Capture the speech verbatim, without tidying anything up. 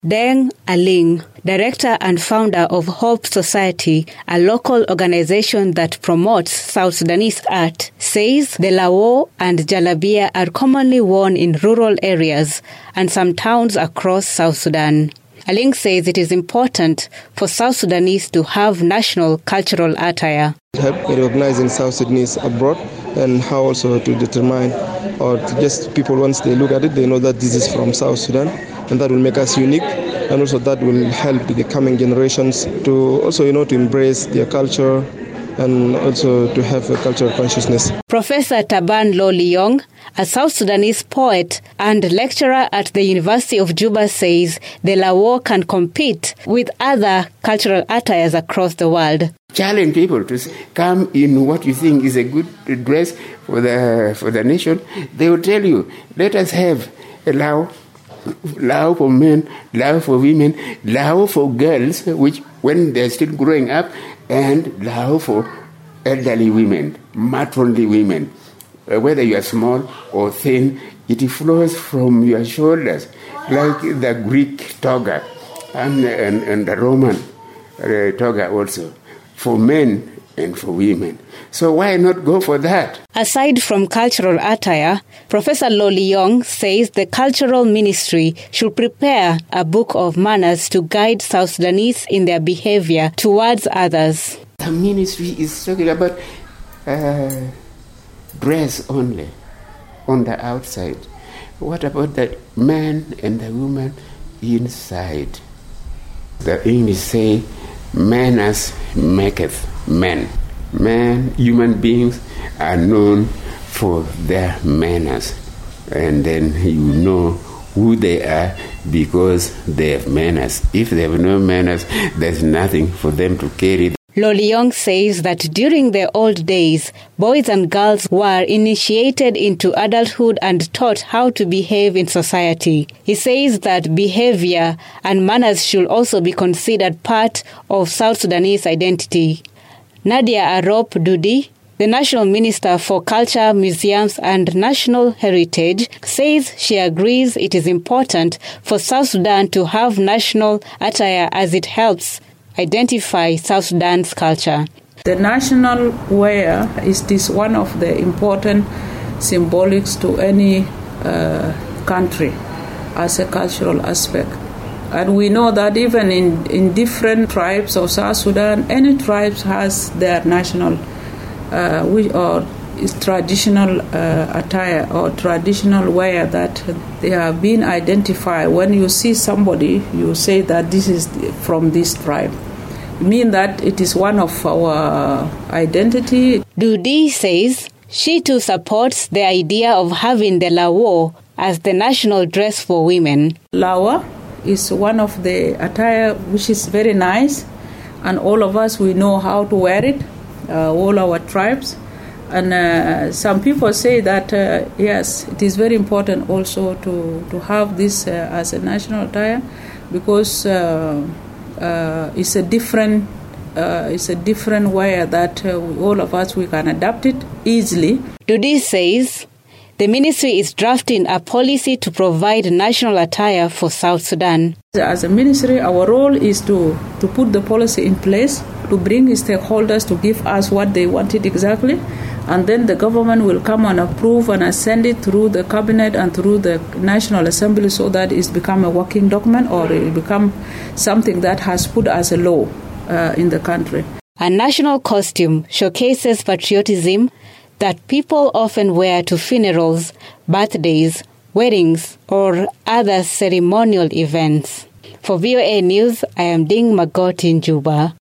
Deng Aling, director and founder of Hope Society, a local organization that promotes South Sudanese art, says the lawo and jalabia are commonly worn in rural areas and some towns across South Sudan. Aling says it is important for South Sudanese to have national cultural attire. Help recognizing South Sudanese abroad and how also to determine or to just people once they look at it, they know that this is from South Sudan, and that will make us unique, and also that will help the coming generations to also, you know, to embrace their culture and also to have a cultural consciousness. Professor Taban Lo Liyong, a South Sudanese poet and lecturer at the University of Juba, says the lawo can compete with other cultural attires across the world. Challenge people to come in what you think is a good dress for the for the nation. They will tell you, let us have a lawo, lawo for men, lawo for women, lawo for girls, which when they're still growing up, and lawo for elderly women, matronly women. Uh, whether you are small or thin, it flows from your shoulders, like the Greek toga and, and, and the Roman uh, toga also, for men and for women. So why not go for that? Aside from cultural attire, Professor Lo Liyong says the Cultural Ministry should prepare a book of manners to guide South Sudanese in their behavior towards others. The ministry is talking about uh, dress only on the outside. What about the man and the woman inside? The English say, manners maketh men. Man, human beings are known for their manners. And then you know who they are because they have manners. If they have no manners, there's nothing for them to carry. Lo Liyong says that during the old days, boys and girls were initiated into adulthood and taught how to behave in society. He says that behavior and manners should also be considered part of South Sudanese identity. Nadia Arop Dudi, the National Minister for Culture, Museums and National Heritage, says she agrees it is important for South Sudan to have national attire as it helps identify South Sudan's culture. The national wear is this one of the important symbolics to any uh, country as a cultural aspect. And we know that even in, in different tribes of South Sudan, any tribes has their national uh, or is traditional uh, attire or traditional wear that they have been identified. When you see somebody, you say that this is from this tribe. It means that it is one of our identity. Dudi says she too supports the idea of having the lawo as the national dress for women. Lawa is one of the attire which is very nice, and all of us, we know how to wear it, uh, all our tribes. And uh, some people say that, uh, yes, it is very important also to, to have this uh, as a national attire because uh, uh, it's a different uh, it's a different way that uh, all of us, we can adapt it easily. Dudi says the ministry is drafting a policy to provide national attire for South Sudan. As a ministry, our role is to, to put the policy in place, to bring stakeholders to give us what they wanted exactly, and then the government will come and approve and send it through the cabinet and through the National Assembly so that it's become a working document or it become something that has put as a law uh, in the country. A national costume showcases patriotism that people often wear to funerals, birthdays, weddings, or other ceremonial events. For V O A News, I am Ding Magot in Juba.